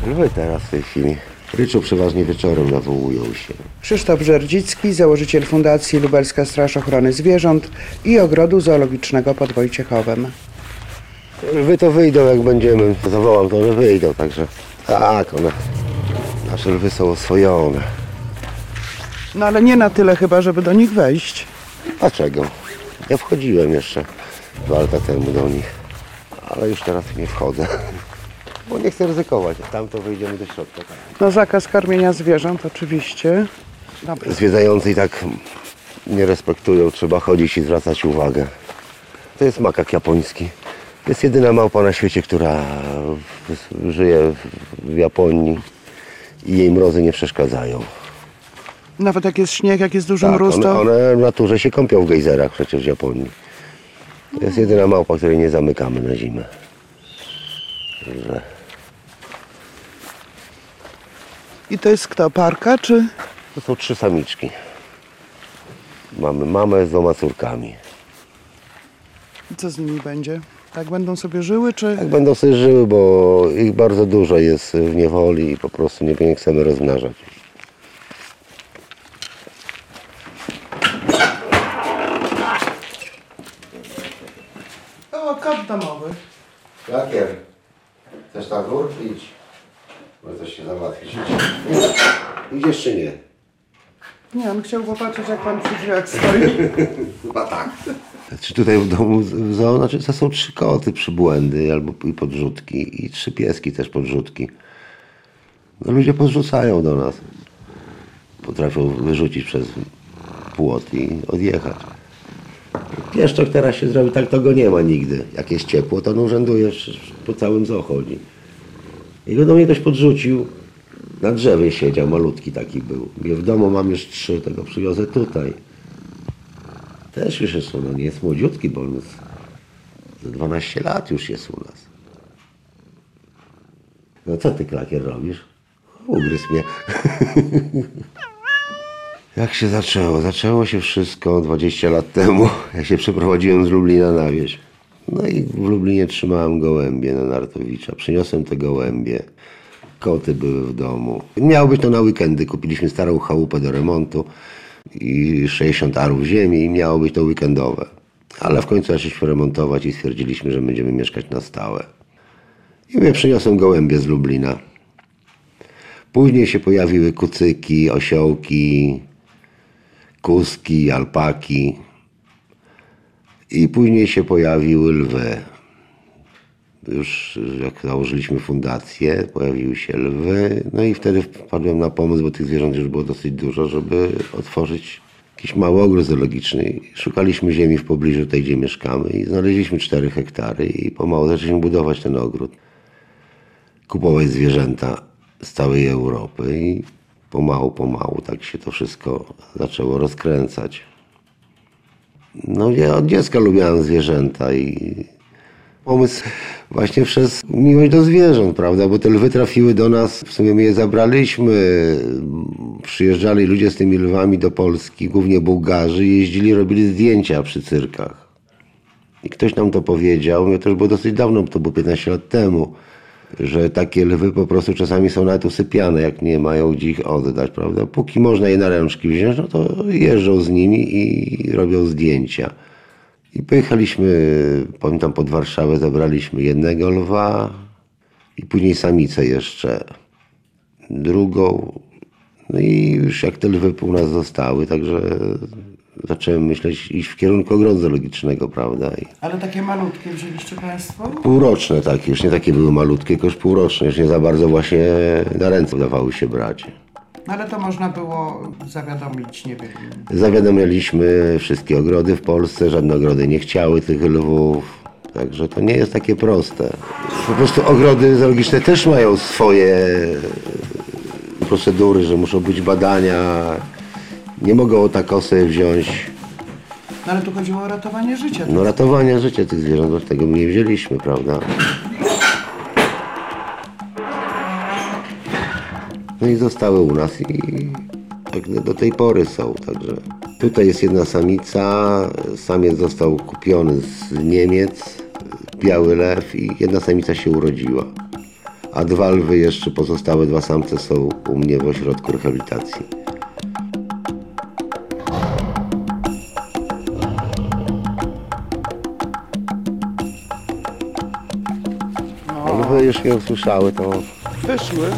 Lwy teraz w tej chwili. Ryczą przeważnie wieczorem, nawołują się. Krzysztof Żerdzicki, założyciel Fundacji Lubelska Straż Ochrony Zwierząt i Ogrodu Zoologicznego pod Wojciechowem. Lwy to wyjdą, jak będziemy. Zawołam, to one wyjdą, także tak, one. Nasze lwy są oswojone. No ale nie na tyle chyba, żeby do nich wejść. Dlaczego? Ja wchodziłem jeszcze 2 lata temu do nich, ale już teraz nie wchodzę. Bo nie chcę ryzykować. Tam to wyjdziemy do środka. No zakaz karmienia zwierząt oczywiście. Dobra. Zwiedzający i tak nie respektują, trzeba chodzić i zwracać uwagę. To jest makak japoński. To jest jedyna małpa na świecie, która żyje w Japonii i jej mrozy nie przeszkadzają. Nawet jak jest śnieg, jak jest duży Tak, mróz, to... one w naturze się kąpią w gejzerach przecież w Japonii. To jest jedyna małpa, której nie zamykamy na zimę. Także... I to jest kto? Parka czy... To są 3 samiczki. Mamy mamę z 2 córkami. I co z nimi będzie? Tak będą sobie żyły, czy... Tak będą sobie żyły, bo ich bardzo dużo jest w niewoli i po prostu nie chcemy rozmnażać. O, kot domowy. Lakier, chcesz na gór? Idź. Bo coś się załatwić. Idziesz czy nie? Nie, on chciał popatrzeć, jak pan przy drzwiach stoi. Chyba tak. Czy tutaj w domu w zoo, znaczy to są 3 koty przybłędy albo i podrzutki i 3 pieski też podrzutki. No ludzie podrzucają do nas. Potrafią wyrzucić przez płot i odjechać. Pieszczok teraz się zrobi, tak to go nie ma nigdy. Jak jest ciepło, to on urzęduje, po całym zoo chodzi. I go do mnie ktoś podrzucił. Na drzewie siedział, malutki taki był. Mówię, w domu mam już 3, tego przywiozę tutaj. Też już jest, no nie jest młodziutki, bo on jest, za 12 lat już jest u nas. No co ty, Klakier, robisz? Ugryzł mnie. Jak się zaczęło? Zaczęło się wszystko 20 lat temu, jak się przeprowadziłem z Lublina na wieś. No i w Lublinie trzymałem gołębie na Nartowicza. Przyniosłem te gołębie. Koty były w domu. Miało być to na weekendy. Kupiliśmy starą chałupę do remontu i 60 arów ziemi i miało być to weekendowe. Ale w końcu zaczęliśmy remontować i stwierdziliśmy, że będziemy mieszkać na stałe. I mówię, przyniosłem gołębie z Lublina. Później się pojawiły kucyki, osiołki, kuski, alpaki. I później się pojawiły lwy. Już jak założyliśmy fundację, pojawiły się lwy. No i wtedy wpadłem na pomysł, bo tych zwierząt już było dosyć dużo, żeby otworzyć jakiś mały ogród zoologiczny. Szukaliśmy ziemi w pobliżu tej, gdzie mieszkamy i znaleźliśmy 4 hektary i pomału zaczęliśmy budować ten ogród. Kupować zwierzęta z całej Europy i pomału tak się to wszystko zaczęło rozkręcać. No ja od dziecka lubiałem zwierzęta i pomysł właśnie przez miłość do zwierząt, prawda, bo te lwy trafiły do nas, w sumie my je zabraliśmy, przyjeżdżali ludzie z tymi lwami do Polski, głównie Bułgarzy, jeździli, robili zdjęcia przy cyrkach. I ktoś nam to powiedział, to już było dosyć dawno, to było 15 lat temu, że takie lwy po prostu czasami są nawet usypiane, jak nie mają gdzie ich oddać, prawda. Póki można je na ręczki wziąć, no to jeżdżą z nimi i robią zdjęcia. I pojechaliśmy, pamiętam, pod Warszawę, zabraliśmy jednego lwa i później samicę jeszcze, drugą. No i już jak te lwy u nas zostały, także zacząłem myśleć, iść w kierunku ogrodu zoologicznego, prawda. Ale takie malutkie wzięliście państwo? Półroczne takie, już nie takie były malutkie, tylko już półroczne, już nie za bardzo właśnie na ręce dawały się brać. No ale to można było zawiadomić, nie wiem. Zawiadamialiśmy wszystkie ogrody w Polsce, żadne ogrody nie chciały tych lwów, także to nie jest takie proste. Po prostu ogrody zoologiczne też mają swoje procedury, że muszą być badania, nie mogą tak o sobie wziąć. No ale tu chodziło o ratowanie życia. No ratowania życia tych zwierząt, od tego my nie wzięliśmy, prawda? No i zostały u nas i tak do tej pory są, także tutaj jest jedna samica, samiec został kupiony z Niemiec, biały lew i jedna samica się urodziła. a 2 lwy jeszcze, pozostałe 2 samce są u mnie w ośrodku rehabilitacji. Lwy już mnie usłyszały, to... Wyszły.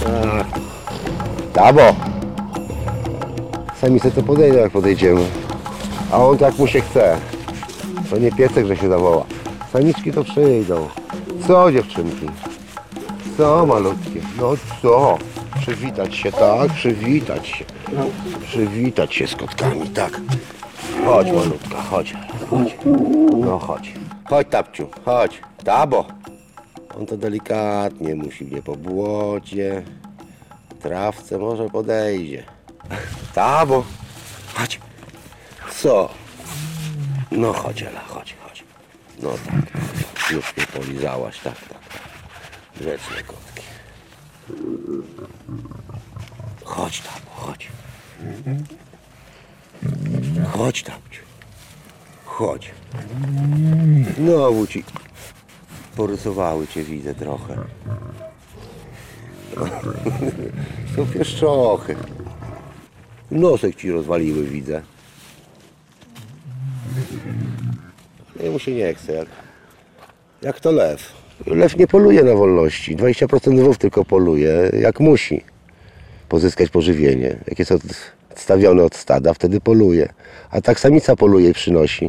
Dabo! Sami sobie to podejdą, jak podejdziemy. A on tak mu się chce. To nie piesek, że się zawoła. Samiczki to przyjdą. Co, dziewczynki? Co, malutkie? No co? Przywitać się, tak? Przywitać się. Przywitać się z kotkami, tak. Chodź, malutka, chodź. Chodź. No chodź. Chodź, Tapciu, chodź. Dabo! On to delikatnie musi, nie po błocie. Trawce może podejdzie. Dabo! Chodź. Co? No chodź, Ela, chodź. No tak. Już mnie polizałaś, tak. Grzeczne kotki. Chodź, Dabo, chodź. Chodź, Tapciu. Chodź. Znowu ci porysowały cię, widzę trochę. Są pieszczochy. Nosek ci rozwaliły, widzę. Ale mu się nie chce, jak to lew. Lew nie poluje na wolności. 20% lwów tylko poluje, jak musi pozyskać pożywienie. Jak jest odstawiony od stada, wtedy poluje. A tak samica poluje i przynosi.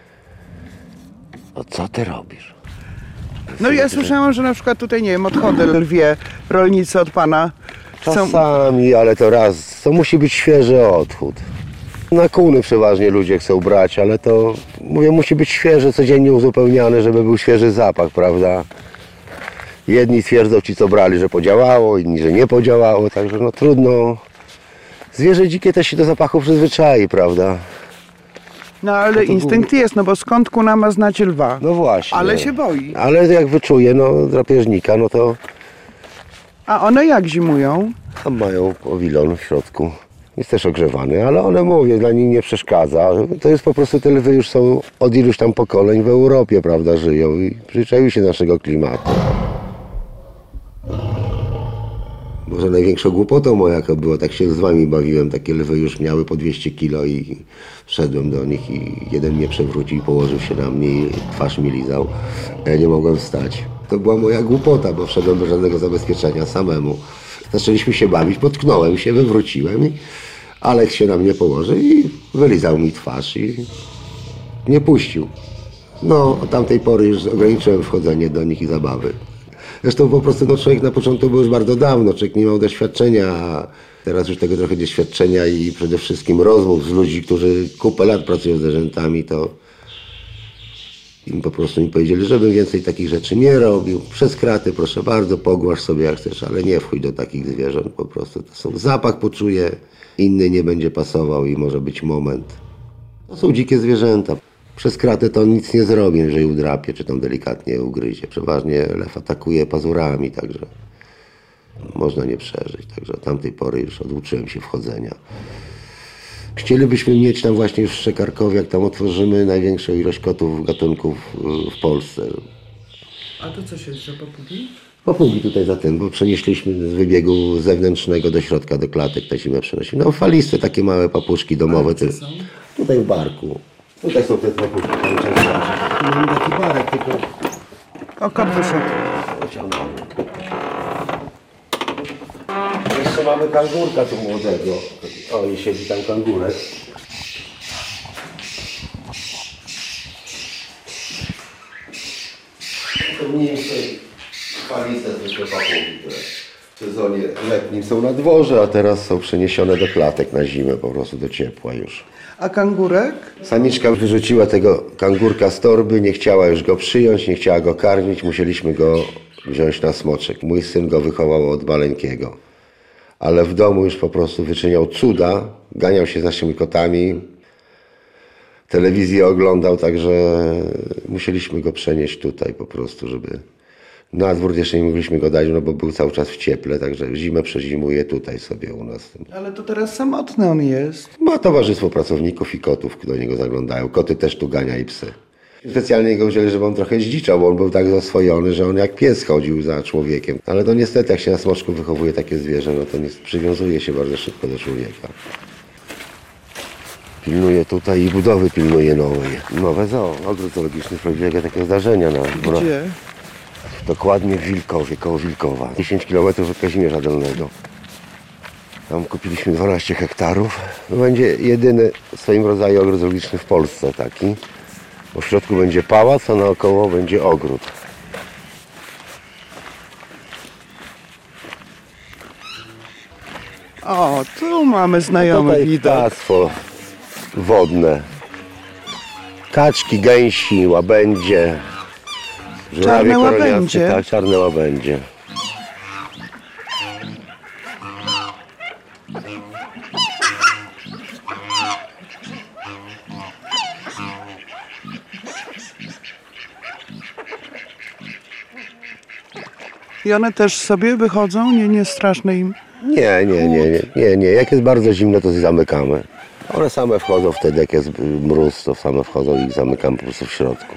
No co ty robisz? No ja słyszałam, że na przykład tutaj, nie wiem, odchody lwie rolnicy od pana chcą... Czasami, ale to raz. To musi być świeży odchód. Na kuny przeważnie ludzie chcą brać, ale to, mówię, musi być świeże, codziennie uzupełniane, żeby był świeży zapach, prawda? Jedni twierdzą ci, co brali, że podziałało, inni, że nie podziałało, także no trudno. Zwierzę dzikie też się do zapachu przyzwyczai, prawda? No ale instynkt jest, no bo skąd kuna ma znać lwa? No właśnie. Ale się boi. Ale jak wyczuje, no, drapieżnika, no to A one jak zimują? tam mają pawilon w środku. Jest też ogrzewany, ale one, mówię, dla nich nie przeszkadza. To jest po prostu, te lwy już są od iluś tam pokoleń w Europie, prawda, żyją i przyzwyczaiły się do naszego klimatu. Może największą głupotą moją, jaka było, tak się z wami bawiłem, takie lwy już miały po 200 kilo i wszedłem do nich i jeden mnie przewrócił, położył się na mnie i twarz mi lizał. Ja nie mogłem wstać. To była moja głupota, bo wszedłem bez żadnego zabezpieczenia samemu. Zaczęliśmy się bawić, potknąłem się, wywróciłem i Aleks się na mnie położył i wylizał mi twarz i nie puścił. No, od tamtej pory już ograniczyłem wchodzenie do nich i zabawy. Zresztą po prostu no, człowiek na początku był już bardzo dawno, człowiek nie miał doświadczenia, a teraz już tego trochę doświadczenia i przede wszystkim rozmów z ludźmi, którzy kupę lat pracują z zwierzętami, to im po prostu mi powiedzieli, żebym więcej takich rzeczy nie robił. Przez kraty, proszę bardzo, pogłasz sobie jak chcesz, ale nie wchodź do takich zwierząt, po prostu to są, zapach poczuje, inny nie będzie pasował i może być moment. To są dzikie zwierzęta. Przez kratę to on nic nie zrobi, jeżeli udrapie, czy tam delikatnie ugryzie. Przeważnie lew atakuje pazurami, także można nie przeżyć. Także od tamtej pory już oduczyłem się wchodzenia. Chcielibyśmy mieć tam właśnie już w Szczekarkowie, jak tam otworzymy, największą ilość kotów, gatunków w Polsce. A to co się, że popugi? Papugi tutaj za tym, bo przenieśliśmy z wybiegu zewnętrznego do środka, do klatek, te zimę przenosimy. No faliste, takie małe papuszki domowe. Gdzie są? Tutaj w barku. Tutaj są te papuszki, cały czas. Tu mamy taki barek, tylko... O, kot wyszedł. Jeszcze mamy kangurka tu młodego. O, i siedzi tam kangurek. To mniej więcej faliste zwykłe papugi, które w sezonie letnim są na dworze, a teraz są przeniesione do klatek na zimę, po prostu do ciepła już. A kangurek? Samiczka wyrzuciła tego kangurka z torby, nie chciała już go przyjąć, nie chciała go karmić, musieliśmy go wziąć na smoczek. Mój syn go wychował od maleńkiego. Ale w domu już po prostu wyczyniał cuda, ganiał się z naszymi kotami, telewizję oglądał, także musieliśmy go przenieść tutaj po prostu, żeby... Na dwór jeszcze nie mogliśmy go dać, no bo był cały czas w cieple, także zimę przezimuje tutaj sobie u nas. Ale to teraz samotny on jest. Ma towarzystwo pracowników i kotów, do niego zaglądają. Koty też tu gania i psy. Specjalnie go wzięli, żeby on trochę zdziczał, bo on był tak zaswojony, że on jak pies chodził za człowiekiem. Ale to niestety, jak się na smoczku wychowuje takie zwierzę, no to przywiązuje się bardzo szybko do człowieka. Pilnuje tutaj i budowy pilnuje nowej. Nowe zoo, ogród zoologiczny, prawdziwego takie zdarzenia. Gdzie? Dokładnie w Wilkowie, koło Wilkowa. 10 km od Kazimierza Dolnego. Tam kupiliśmy 12 hektarów. To będzie jedyny w swoim rodzaju ogród zoologiczny w Polsce taki. Bo w środku będzie pałac, a naokoło będzie ogród. O, tu mamy znajomy Tutaj widok. ptactwo wodne. Kaczki, gęsi, łabędzie. żurawie Czarne koroniacy, łabędzie. tak, czarne łabędzie. I one też sobie wychodzą? Nie straszne im? Nie. Jak jest bardzo zimno, to ich zamykamy. One same wchodzą wtedy, jak jest mróz, to same wchodzą i ich zamykamy po prostu w środku.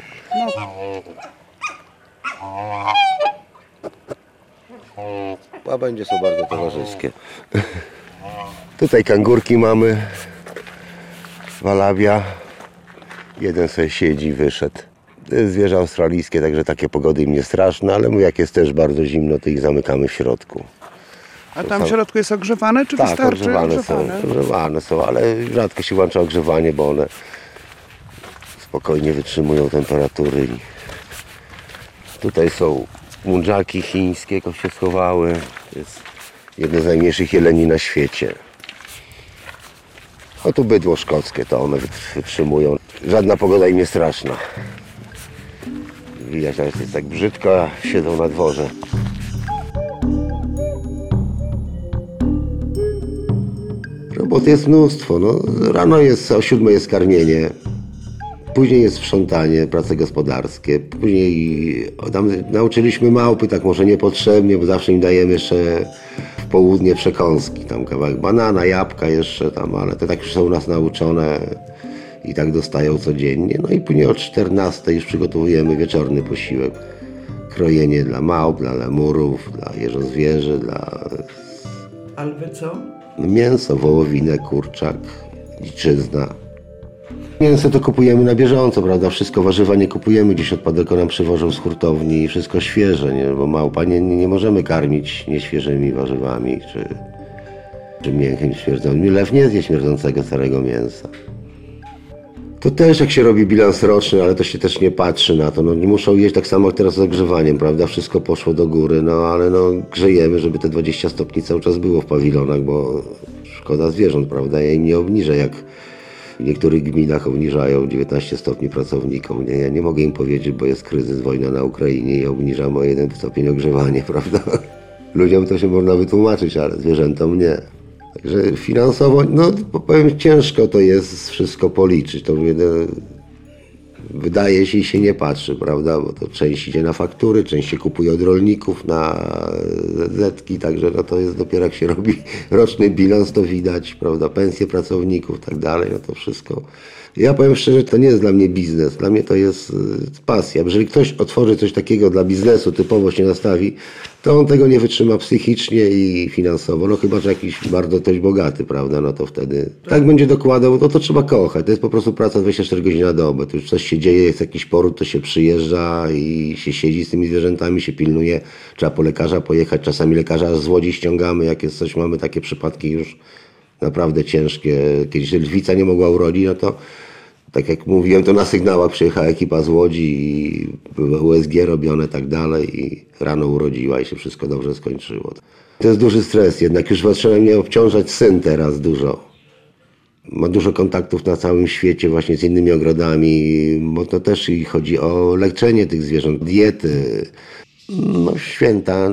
Łabędzie są bardzo towarzyskie. Tutaj kangurki mamy. Walawia. Jeden sobie siedzi, wyszedł. To jest zwierzę australijskie, także takie pogody im nie straszne, ale jak jest też bardzo zimno, to ich zamykamy w środku. A tam w środku jest ogrzewane, czy Tak, wystarczy ogrzewane są, ale rzadko się włącza ogrzewanie, bo one spokojnie wytrzymują temperatury. Tutaj są mundżaki chińskie, jak się schowały. To jest jedne z najmniejszych jeleni na świecie. A tu bydło szkockie, to one wytrzymują. Żadna pogoda im nie straszna. Widać, że jest tak brzydko, a siedzą na dworze. Roboty jest mnóstwo. No, rano jest, o 7 jest karmienie, później jest sprzątanie, prace gospodarskie, później tam nauczyliśmy małpy, tak może niepotrzebnie, bo zawsze im dajemy jeszcze w południe przekąski, tam kawałek banana, jabłka jeszcze tam, ale to tak już są u nas nauczone i tak dostają codziennie. No i później o 14 już przygotowujemy wieczorny posiłek. Krojenie dla małp, dla lemurów, dla jeżozwierzy, dla Ale wy co? mięso, wołowinę, kurczak, dziczyzna. Mięso to kupujemy na bieżąco, prawda? Wszystko, warzywa nie kupujemy, gdzieś odpadeko nam przywożą z hurtowni i wszystko świeże, nie? Bo małpa nie możemy karmić nieświeżymi warzywami czy mięchem śmierdzącym. Lew nie zje śmierdzącego starego mięsa. To też jak się robi bilans roczny, ale to się też nie patrzy na to. No, nie muszą jeść tak samo jak teraz z ogrzewaniem, prawda? Wszystko poszło do góry, no ale no, grzejemy, żeby te 20 stopni cały czas było w pawilonach, bo szkoda zwierząt, prawda? Ja im nie obniżę, jak w niektórych gminach obniżają 19 stopni pracownikom. Nie? Ja nie mogę im powiedzieć, bo jest kryzys, wojna na Ukrainie i obniżam o 1 stopień ogrzewanie, prawda? Ludziom to się można wytłumaczyć, ale zwierzętom nie. Także finansowo, no powiem, ciężko to jest wszystko policzyć. To wydaje się i się nie patrzy, prawda? Bo to część idzie na faktury, część się kupuje od rolników na zetki, także no to jest dopiero jak się robi roczny bilans, to widać, prawda? Pensje pracowników, tak dalej, no to wszystko. Ja powiem szczerze, to nie jest dla mnie biznes, dla mnie to jest pasja. Jeżeli ktoś otworzy coś takiego dla biznesu, typowo się nastawi, to on tego nie wytrzyma psychicznie i finansowo, no chyba, że jakiś bardzo ktoś bogaty, prawda, no to wtedy tak będzie dokładał, no to trzeba kochać, to jest po prostu praca 24 godziny na dobę, to już coś się dzieje, jest jakiś poród, to się przyjeżdża i się siedzi z tymi zwierzętami, się pilnuje, trzeba po lekarza pojechać, czasami lekarza z Łodzi ściągamy, jak jest coś, mamy takie przypadki już naprawdę ciężkie, kiedyś lwica nie mogła urodzić, no to tak jak mówiłem, to na sygnałach przyjechała ekipa z Łodzi i były USG robione tak dalej i rano urodziła i się wszystko dobrze skończyło. To jest duży stres, jednak już zaczyna mnie obciążać syn teraz dużo. Ma dużo kontaktów na całym świecie właśnie z innymi ogrodami, bo to też i chodzi o leczenie tych zwierząt, diety. No święta,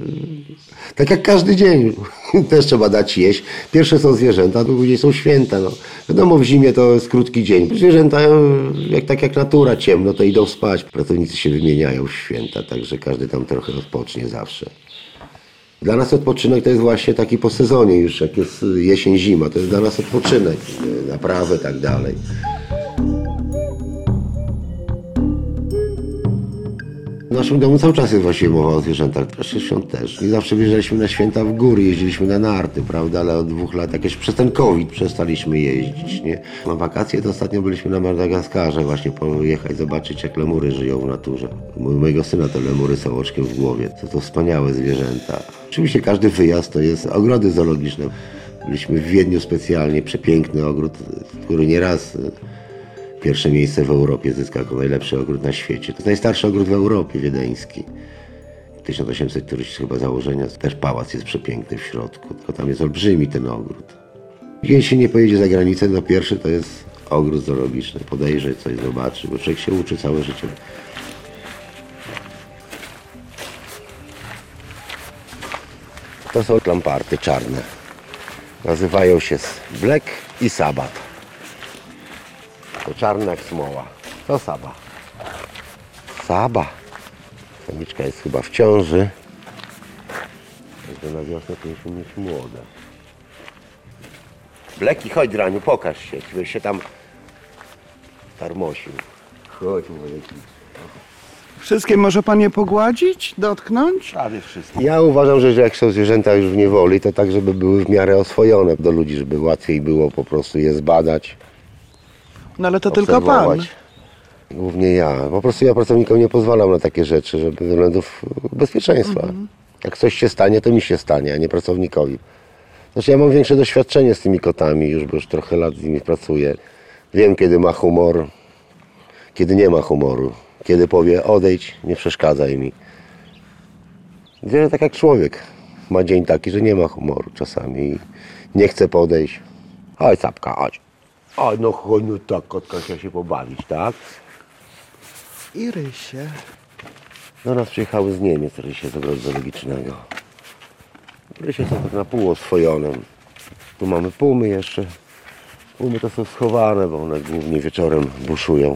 tak jak każdy dzień, też trzeba dać jeść. Pierwsze są zwierzęta, później są święta. No. Wiadomo, w zimie to jest krótki dzień. Zwierzęta, tak jak natura, ciemno, to idą spać. Pracownicy się wymieniają w święta, także każdy tam trochę odpocznie zawsze. Dla nas odpoczynek to jest właśnie taki po sezonie już, jak jest jesień, zima, to jest dla nas odpoczynek, naprawy i tak dalej. W naszym domu cały czas jest właściwie mowa o zwierzętach, też świąt też. Nie zawsze wjeżdżaliśmy na święta w góry, jeździliśmy na narty, prawda, ale od 2 lat jakoś przez ten COVID przestaliśmy jeździć, nie? Na wakacje to ostatnio byliśmy na Madagaskarze, właśnie pojechać zobaczyć, jak lemury żyją w naturze. U mojego syna te lemury są oczkiem w głowie, to wspaniałe zwierzęta. Oczywiście każdy wyjazd to jest ogrody zoologiczne. Byliśmy w Wiedniu specjalnie, przepiękny ogród, który nieraz pierwsze miejsce w Europie zyskał jako najlepszy ogród na świecie. To jest najstarszy ogród w Europie, wiedeński. 1800 któryś chyba założenia. Też pałac jest przepiękny w środku, tylko tam jest olbrzymi ten ogród. Jeśli się nie pojedzie za granicę, to pierwszy to jest ogród zoologiczny. Podejrzeć, coś zobaczy, bo człowiek się uczy całe życie. To są lamparty czarne. Nazywają się Black i Sabbath. To czarne jak smoła. To Saba. Saba. Samiczka jest chyba w ciąży. Także na wiosnę powinniśmy mieć młode. Bleki, chodź Draniu, pokaż się. Byś się tam tarmosił. Chodź, moje kicie. Wszystkie może pan je pogładzić, dotknąć? Prawie wszystkie. Ja uważam, że jak są zwierzęta już w niewoli, to tak, żeby były w miarę oswojone do ludzi, żeby łatwiej było po prostu je zbadać. No ale to tylko pan. Obserwować. Głównie ja. Po prostu ja pracownikom nie pozwalam na takie rzeczy, żeby ze względów bezpieczeństwa. Jak coś się stanie, to mi się stanie, a nie pracownikowi. Znaczy ja mam większe doświadczenie z tymi kotami, bo już trochę lat z nimi pracuję. Wiem, kiedy ma humor, kiedy nie ma humoru. Kiedy powie odejdź, nie przeszkadzaj mi. Zwierzę tak jak człowiek. Ma dzień taki, że nie ma humoru czasami i nie chce podejść. Chodź Sapka, chodź. Oj, no chodź, no tak, kotka chciała się pobawić, tak? I rysie. Do nas przyjechały z Niemiec rysie z ogrodu zoologicznego. Rysie są tak na pół oswojone. Tu mamy pumy jeszcze. Pumy to są schowane, bo one głównie wieczorem buszują.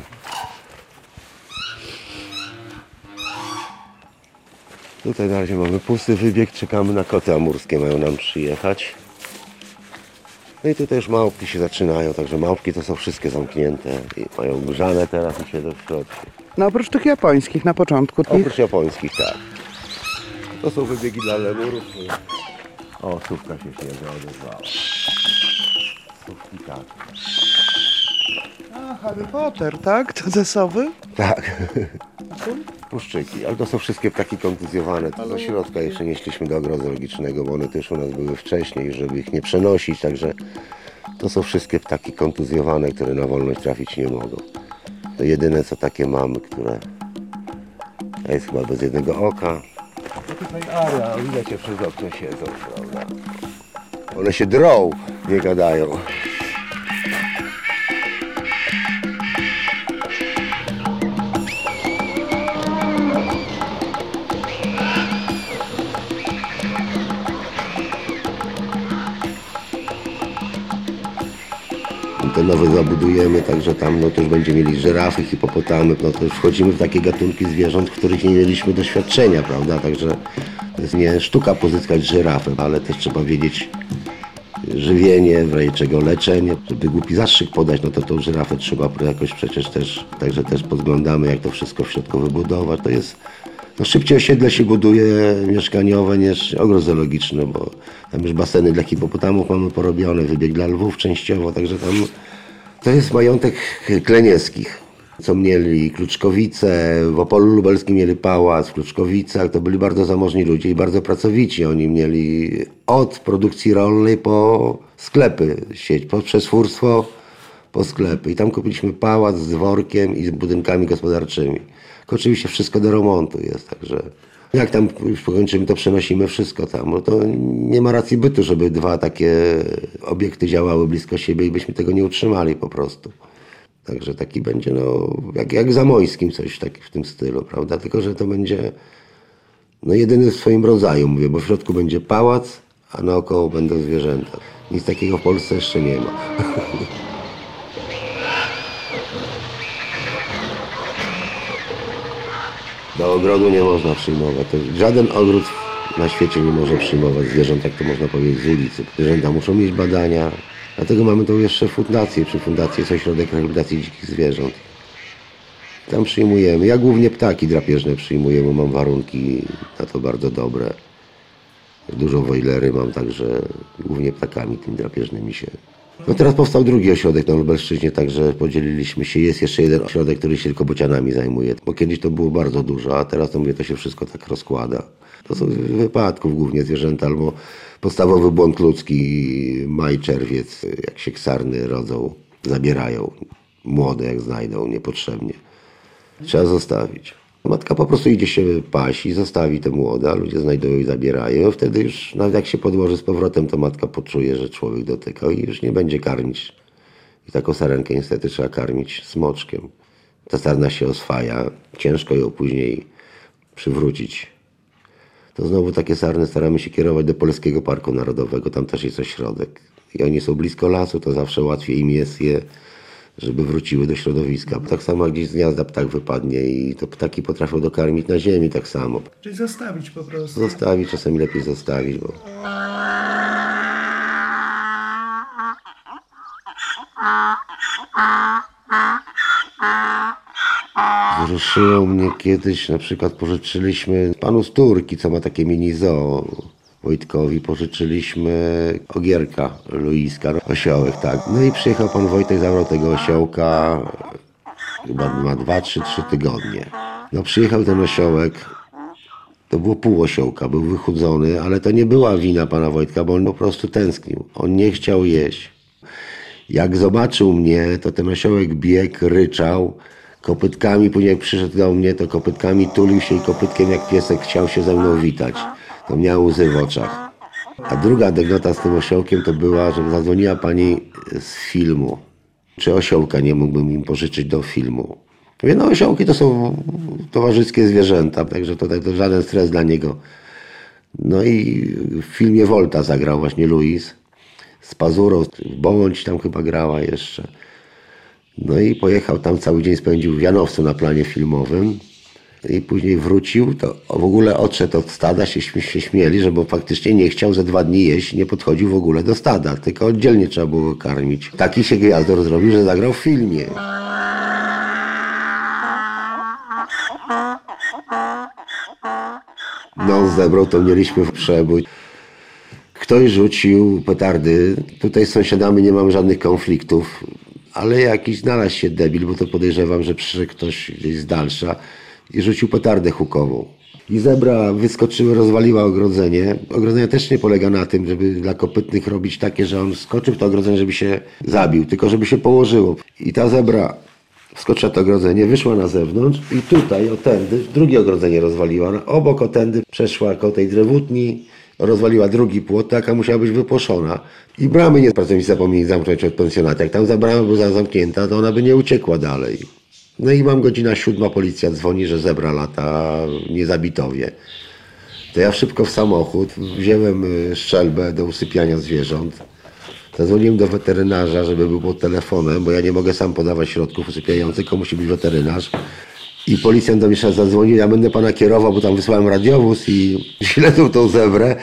Tutaj na razie mamy pusty wybieg, czekamy na koty amurskie, mają nam przyjechać. No i tutaj już małpki się zaczynają, także małpki to są wszystkie zamknięte i mają grzane teraz i siedzą w środku. No oprócz tych japońskich na początku. Oprócz japońskich, tak. To są wybiegi dla lemurów. O, sówka się śnieża odezwała. Sówki, tak. A, Harry Potter, tak? To desowy? Tak. Puszczyki, ale to są wszystkie ptaki kontuzjowane. To do środka jeszcze nie szliśmy do ogrodu zoologicznego, bo one też u nas były wcześniej, żeby ich nie przenosić, także to są wszystkie ptaki kontuzjowane, które na wolność trafić nie mogą. To jedyne co takie mamy, które jest chyba bez jednego oka. No tutaj Aria, widać je przez okno siedzą, prawda? One się drą, nie gadają. Te nowe zabudujemy, także tam no to już będziemy mieli żyrafy, hipopotamy, no to już wchodzimy w takie gatunki zwierząt, w których nie mieliśmy doświadczenia, prawda, także to jest nie sztuka pozyskać żyrafę, ale też trzeba wiedzieć żywienie, w razie czego leczenie, żeby głupi zastrzyk podać, no to tą żyrafę trzeba jakoś przecież też, także też podglądamy, jak to wszystko w środku wybudować, to jest no szybciej osiedle się buduje mieszkaniowe niż ogród zoologiczny, bo tam już baseny dla hipopotamów mamy porobione, wybieg dla lwów częściowo, także tam to jest majątek Kleniewskich, co mieli Kluczkowice, w Opolu Lubelskim mieli pałac, w Kluczkowicach, to byli bardzo zamożni ludzie i bardzo pracowici, oni mieli od produkcji rolnej po sklepy, sieć, po przetwórstwo, po sklepy i tam kupiliśmy pałac z dworkiem i z budynkami gospodarczymi. Oczywiście wszystko do remontu jest, także jak tam już pokończymy, to przenosimy wszystko tam. No to nie ma racji bytu, żeby dwa takie obiekty działały blisko siebie i byśmy tego nie utrzymali po prostu. Także taki będzie, no, jak w Zamońskim coś w tym stylu, prawda? Tylko że to będzie no, jedyny w swoim rodzaju, mówię, bo w środku będzie pałac, a naokoło będą zwierzęta. Nic takiego w Polsce jeszcze nie ma. Do ogrodu nie można przyjmować. To żaden ogród na świecie nie może przyjmować zwierząt, jak to można powiedzieć, z ulicy. Zwierzęta muszą mieć badania. Dlatego mamy tu jeszcze fundację. Przy fundacji jest ośrodek rehabilitacji dzikich zwierząt. Tam przyjmujemy. Ja głównie ptaki drapieżne przyjmuję, bo mam warunki na to bardzo dobre. Dużo wojlery mam, także głównie ptakami tymi drapieżnymi się. No teraz powstał drugi ośrodek na Lubelszczyźnie, także podzieliliśmy się. Jest jeszcze jeden ośrodek, który się tylko bocianami zajmuje, bo kiedyś to było bardzo dużo, a teraz to mówię, to się wszystko tak rozkłada. To są wypadków głównie zwierzęta, albo podstawowy błąd ludzki, maj, czerwiec, jak się sarny rodzą, zabierają młode jak znajdą niepotrzebnie. Trzeba zostawić. Matka po prostu idzie się paść i zostawi te młode, a ludzie znajdą i zabierają. Wtedy już nawet jak się podłoży z powrotem, to matka poczuje, że człowiek dotykał i już nie będzie karmić. I taką sarenkę niestety trzeba karmić smoczkiem. Ta sarna się oswaja, ciężko ją później przywrócić. To znowu takie sarny staramy się kierować do Polskiego Parku Narodowego, tam też jest ośrodek. I oni są blisko lasu, to zawsze łatwiej im jest je, żeby wróciły do środowiska. Tak samo jak gdzieś z gniazda ptak wypadnie i to ptaki potrafią dokarmić na ziemi tak samo. Czyli zostawić po prostu. Zostawić, czasami lepiej zostawić, bo... Wzruszyło mnie kiedyś, na przykład pożyczyliśmy panu z Turki, co ma takie mini zoo, Wojtkowi, pożyczyliśmy ogierka Luiska, osiołek, tak. No i przyjechał pan Wojtek, zabrał tego osiołka, chyba ma 2-3 tygodnie. No przyjechał ten osiołek, to było pół osiołka, był wychudzony, ale to nie była wina pana Wojtka, bo on po prostu tęsknił. On nie chciał jeść. Jak zobaczył mnie, to ten osiołek biegł, ryczał, kopytkami, później jak przyszedł do mnie, to kopytkami tulił się i kopytkiem jak piesek chciał się ze mną witać. To miał łzy w oczach. A druga anegdota z tym osiołkiem to była, że zadzwoniła pani z filmu. Czy osiołka nie mógłbym im pożyczyć do filmu? Mówię, no osiołki to są towarzyskie zwierzęta, także to żaden stres dla niego. No i w filmie Volta zagrał właśnie Luis z Pazurą, Bądź tam chyba grała jeszcze. No i pojechał tam, cały dzień spędził w Janowcu na planie filmowym. I później wrócił, to w ogóle odszedł od stada, się śmieli, że bo faktycznie nie chciał ze 2 dni jeść, nie podchodził w ogóle do stada, tylko oddzielnie trzeba było go karmić. Taki się gwiazdor zrobił, że zagrał w filmie. No z zebrą to mieliśmy w przebój. Ktoś rzucił petardy, tutaj z sąsiadami nie mamy żadnych konfliktów, ale jakiś znalazł się debil, bo to podejrzewam, że przyszedł ktoś gdzieś z dalsza i rzucił petardę hukową. I zebra wyskoczyła, rozwaliła ogrodzenie. Ogrodzenie też nie polega na tym, żeby dla kopytnych robić takie, że on skoczył w to ogrodzenie, żeby się zabił, tylko żeby się położyło. I ta zebra wskoczyła w to ogrodzenie, wyszła na zewnątrz i tutaj, otędy, drugie ogrodzenie rozwaliła. Obok otędy przeszła koło tej drewutni, rozwaliła drugi płot, taka musiała być wypłoszona. I bramy nie pracownicy zapomnieli zamknąć od pensjonatu. Jak tam za bramę była zamknięta, to ona by nie uciekła dalej. No i mam godzina 7, policja dzwoni, że zebra lata w Niezabitowie. To ja szybko w samochód, wziąłem szczelbę do usypiania zwierząt. Zadzwoniłem do weterynarza, żeby był pod telefonem, bo ja nie mogę sam podawać środków usypiających, tylko musi być weterynarz. I policjant do mnie zadzwonił, ja będę pana kierował, bo tam wysłałem radiowóz i śledzą tą zebrę.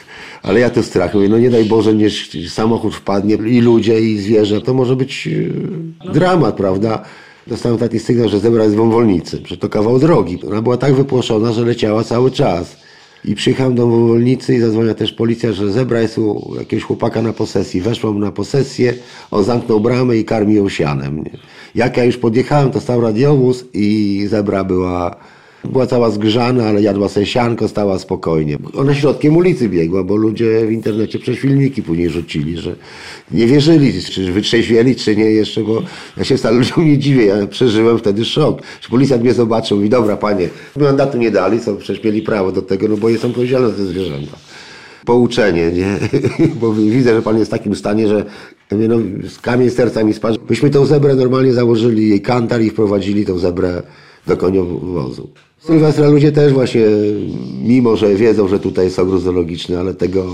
Ale ja to strach, mówię, no nie daj Boże, nie samochód wpadnie i ludzie, i zwierzę, to może być dramat, prawda? Dostałem taki sygnał, że zebra jest w Wąwolnicy, że to kawał drogi. Ona była tak wypłoszona, że leciała cały czas. I przyjechałem do Wąwolnicy i zadzwoniła też policja, że zebra jest u jakiegoś chłopaka na posesji. Weszłam na posesję, on zamknął bramę i karmi ją sianem. Jak ja już podjechałem, to stał radiowóz i zebra była cała zgrzana, ale jadła sobie sianko, stała spokojnie. Ona środkiem ulicy biegła, bo ludzie w internecie przez filmiki później rzucili, że nie wierzyli, czy wytrzeźwieli, czy nie jeszcze, bo ja się wcale ludziom nie dziwię, ja przeżyłem wtedy szok. Policjant mnie zobaczył i dobra panie, mandatu nie dali, co przecież mieli prawo do tego, no bo są odpowiedzialne za te zwierzęta. Pouczenie, nie? Bo widzę, że pan jest w takim stanie, że no, kamień z serca mi spadł. Myśmy tą zebrę normalnie założyli jej kantar i wprowadzili tą zebrę do koniowozu. Sylwestra ludzie też właśnie, mimo że wiedzą, że tutaj jest ogród zoologiczny, ale tego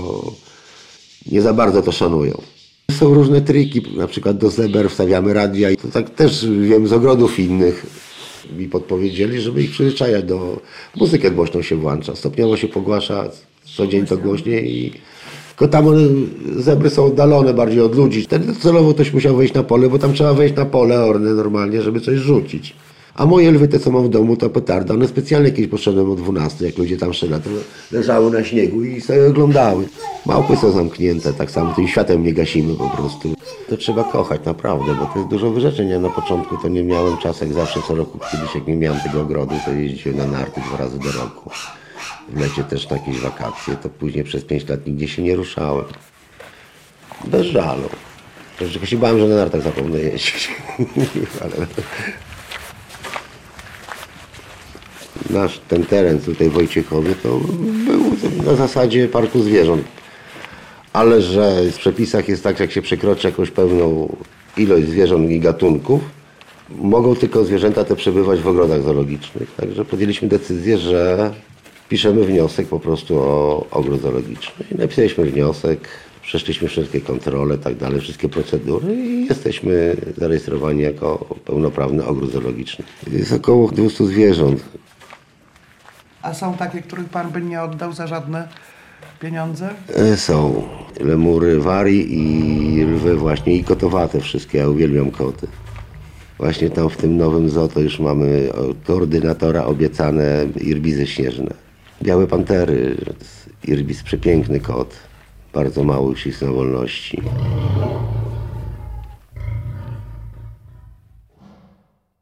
nie za bardzo to szanują. Są różne triki, na przykład do zeber wstawiamy radia i to tak też wiem z ogrodów innych. Mi podpowiedzieli, żeby ich przyzwyczajać do... Muzykę głośną się włącza, stopniowo się pogłasza, co dzień to głośniej i... Tylko tam zebry są oddalone bardziej od ludzi. Wtedy celowo ktoś musiał wejść na pole, bo tam trzeba wejść na pole orne normalnie, żeby coś rzucić. A moje lwy, te co mam w domu, to petarda, one specjalnie kiedyś poszedłem o 12, jak ludzie tam szedł, to leżały na śniegu i sobie oglądały. Małpy są zamknięte, tak samo tym światem nie gasimy po prostu. To trzeba kochać naprawdę, bo to jest dużo wyrzeczeń. Ja na początku to nie miałem czasu, jak zawsze co roku, kiedyś jak nie miałem tego ogrodu, to jeździłem na narty 2 razy do roku. W lecie też na jakieś wakacje, to później przez 5 lat nigdzie się nie ruszałem. Bez żalu. Tylko się bałem, że na nartach zapomnę jeździć. Ale... Nasz ten teren tutaj w Wojciechowie to był na zasadzie parku zwierząt. Ale że w przepisach jest tak, że jak się przekroczy jakąś pewną ilość zwierząt i gatunków, mogą tylko zwierzęta te przebywać w ogrodach zoologicznych. Także podjęliśmy decyzję, że piszemy wniosek po prostu o ogród zoologiczny. I napisaliśmy wniosek, przeszliśmy wszystkie kontrole, tak dalej, wszystkie procedury i jesteśmy zarejestrowani jako pełnoprawny ogród zoologiczny. Jest około 200 zwierząt. A są takie, których pan by nie oddał za żadne pieniądze? Są lemury, wari i lwy właśnie i kotowate wszystkie, ja uwielbiam koty. Właśnie tam w tym nowym zoo to już mamy od koordynatora obiecane irbizy śnieżne. Białe pantery, irbis przepiękny kot, bardzo mały, ślisty na wolności.